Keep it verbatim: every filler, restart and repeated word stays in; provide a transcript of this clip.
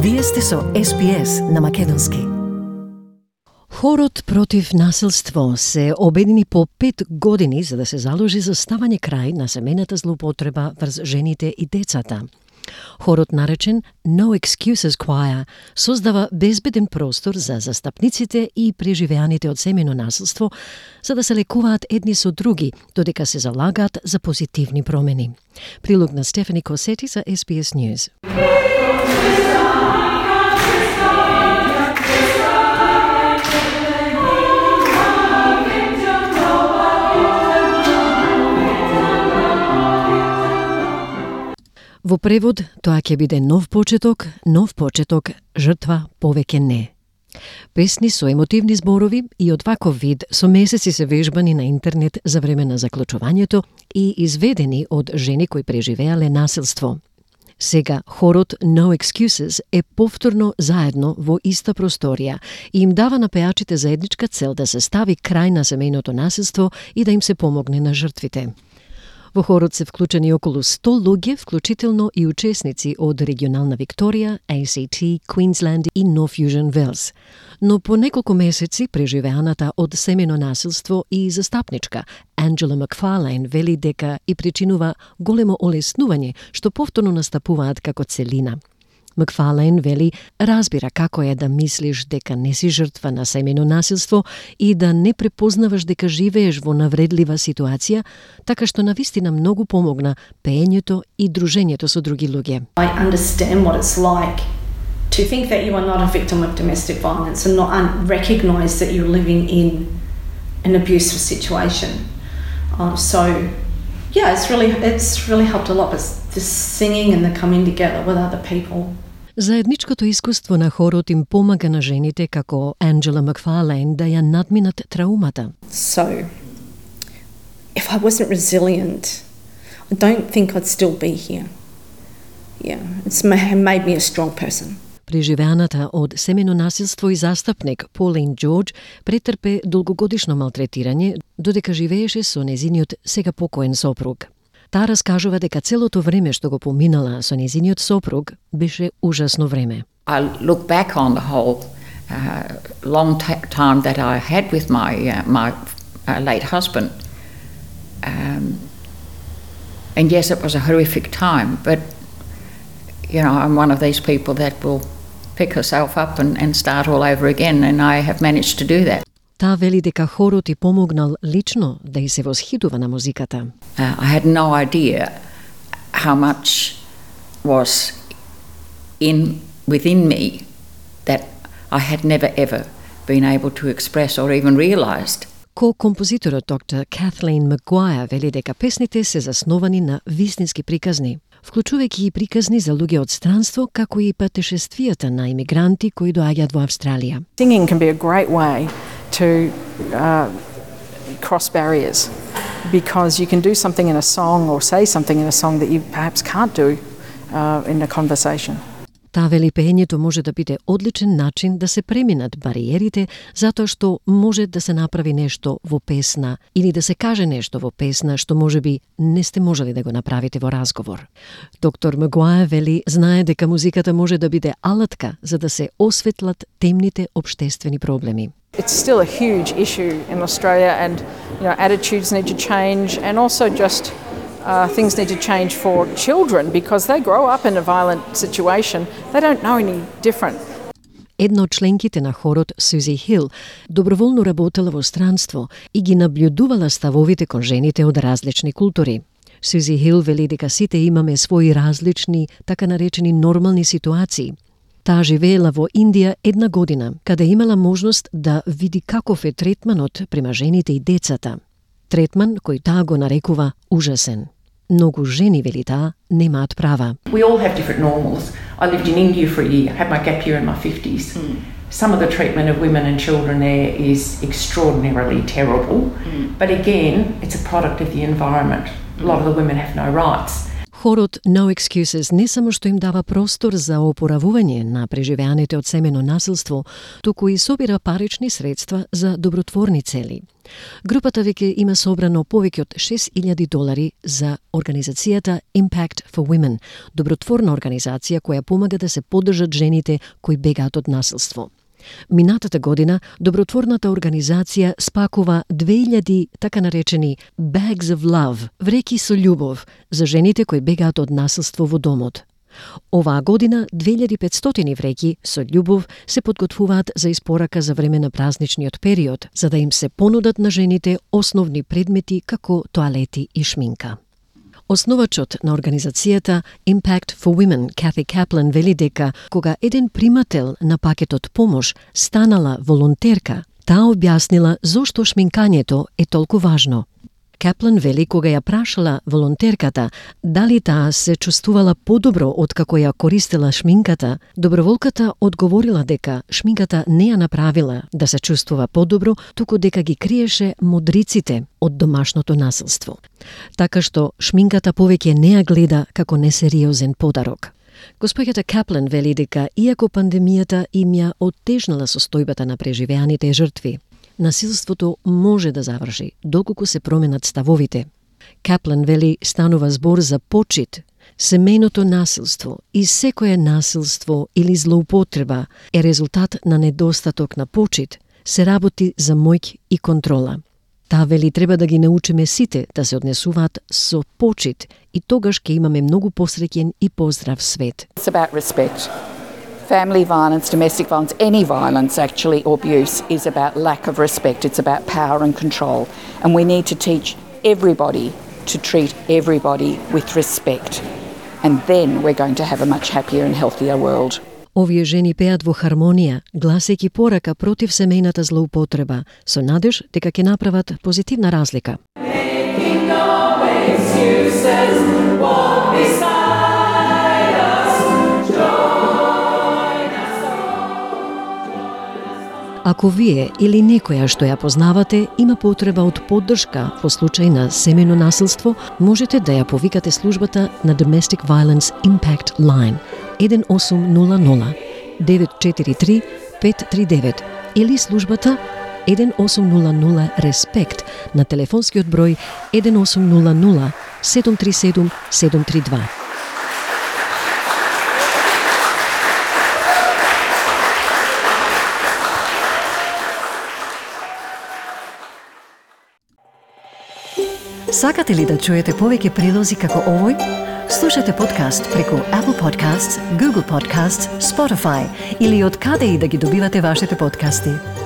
Вие сте со Ес Би Ес на Македонски. Хорот против насилство се обедини по пет години за да се заложи за ставање крај на семејната злоупотреба врз жените и децата. Хорот наречен No Excuses Choir создава безбеден простор за застапниците и преживеаните од семејно насилство за да се лекуваат едни со други, додека се залагаат за позитивни промени. Прилог на Стефани Косети за Ес Би Ес News. Во превод, тоа ќе биде нов почеток, нов почеток, жртва повеќе не. Песни со емотивни зборови и од ваков вид со месеци се вежбани на интернет за време на заклучувањето и изведени од жени кои преживеале насилство. Сега хорот No Excuses е повторно заедно во иста просторија и им дава на пеачите заедничка цел да се стави крај на семејното насилство и да им се помогне на жртвите. Во хорот се вклучени околу сто луѓе, вклучително и учесници од регионална Викторија, Ей Си Ти, Квинсленд и Нов Јужен Велс. Но по неколку месеци преживеаната од семејно насилство и застапничка Анджела Макфарлейн вели дека и причинува големо олеснување што повторно настапуваат како целина. Макфарлейн вели разбира како е да мислиш дека не си жртва на семејно насилство и да не препознаваш дека живееш во навредлива ситуација, така што навистина многу помогна пеењето и дружењето со други луѓе. I understand what it's like to think that you are not a victim of domestic violence and not un- recognize that you're living in an abusive situation. Um, so yeah, it's really it's really helped a lot. It's the singing and the coming together with other people. Заедничкото искуство на хорот им помага на жените како Анджела Макфарлейн да ја надминат траумата. So, if I wasn't resilient, I don't think I'd still be here. Yeah, it's made me a strong person. Преживеаната од семејно насилство и застапник Полин Џорџ претрпе долгогодишно малтретирање додека живееше со незиниот сега покоен сопруг. Таа раскажува дека целото време што го поминала со незиниот сопруг беше ужасно време. I look back on the whole uh, long t- time that I had with my uh, my uh, late husband, um, and yes, it was a horrific time. But you know, I'm one of these people that will pick herself up and, and start all over again, and I have managed to do that. Таа вели дека хорот и помогнал лично да и се восхитува на музиката. Uh, I had no idea how much was in within me that I had never ever been able to express or even realized. Ко-композиторот доктор Катлин Магуајер вели дека песните се засновани на вистински приказни, вклучувајќи и приказни за луѓе од странство, како и патешествијата на имигранти кои доаѓаат во Австралија. Singing can be a great way to uh, cross barriers because you can do something in a song or say something in a song that you perhaps can't do uh, in a conversation. Таа вели пеењето може да биде одличен начин да се преминат бариерите затоа што може да се направи нешто во песна или да се каже нешто во песна што можеби не сте можели да го направите во разговор. Доктор Магуајер вели знае дека музиката може да биде алатка за да се осветлат темните општествени проблеми. It's still a huge issue in Australia and you know attitudes need to change and also just Uh, things need to change for children because they grow up in a violent situation. They don't know any different. Една од членките на хорот, Сузи Хил, доброволно работела во странство и ги наблюдувала ставовите кон жените од различни култури. Сузи Хил вели дека сите имаме своји различни, така наречени нормални ситуации. Таа живеела во Индија една година, каде имала можност да види каков е третманот према жените и децата. Третман кој таа го нарекува ужасен. Многу жени, вели таа, немаат права. We all have different normals. I lived in India for a year, had my gap year in my fifties. Mm. Some of the treatment of women and children there is extraordinarily terrible. Mm. But again, it's a product of the environment. Mm. A lot of the women have no rights. Хорот No Excuses не само што им дава простор за опоравување на преживеаните од семено насилство, туку и собира парични средства за добротворни цели. Групата веќе има собрано повеќе од шест илјади долари за организацијата Impact for Women, добротворна организација која помага да се поддржат жените кои бегаат од насилство. Минатата година добротворната организација спакува две илјади така наречени Bags of Love, вреки со љубов, за жените кои бегаат од насилство во домот. Оваа година две илјади петстотини вреки со љубов се подготвуваат за испорака за време на празничниот период, за да им се понудат на жените основни предмети како тоалети и шминка. Основачот на организацијата Impact for Women, Kathy Kaplan, вели дека кога еден примател на пакетот помош станала волонтерка, таа објаснила зошто шминкањето е толку важно. Каплан вели кога ја прашала волонтерката дали таа се чувствувала подобро откако ја користела шминката, доброволката одговорила дека шминката не ја направила да се чувствува подобро, туку дека ги криеше модриците од домашното насилство. Така што шминката повеќе не ја гледа како несериозен подарок. Госпоѓата Каплан вели дека иако пандемијата им ја оттежнала состојбата на преживеаните жртви, насилството може да заврши доколку се променат ставовите. Каплан вели станува збор за почит. Семејното насилство и секое насилство или злоупотреба е резултат на недостаток на почит, се работи за моќ и контрола. Таа вели треба да ги научиме сите да се однесуваат со почит и тогаш ќе имаме многу посреќен и поздрав свет. It's about respect. Family violence, domestic violence, any violence actually or abuse is about lack of respect. It's about power and control. And we need to teach everybody to treat everybody with respect. And then we're going to have a much happier and healthier world. Овие жени пеат во хармонија, гласејќи порака против семејната злоупотреба, со надеж дека ќе направат позитивна разлика. Making no excuses, walk beside us, join us all. Ако вие или некоја што ја познавате има потреба од поддршка по случај на семено насилство, можете да ја повикате службата на Domestic Violence Impact Line еден осум нула нула девет четири три пет три девет или службата еден осум нула нула Респект на телефонскиот број еден осум нула нула седум три седум седум три два. Сакате ли да чуете повеќе прилози како овој? Слушате подкаст преку Apple Podcasts, Google Podcasts, Spotify или од каде и да ги добивате вашите подкасти.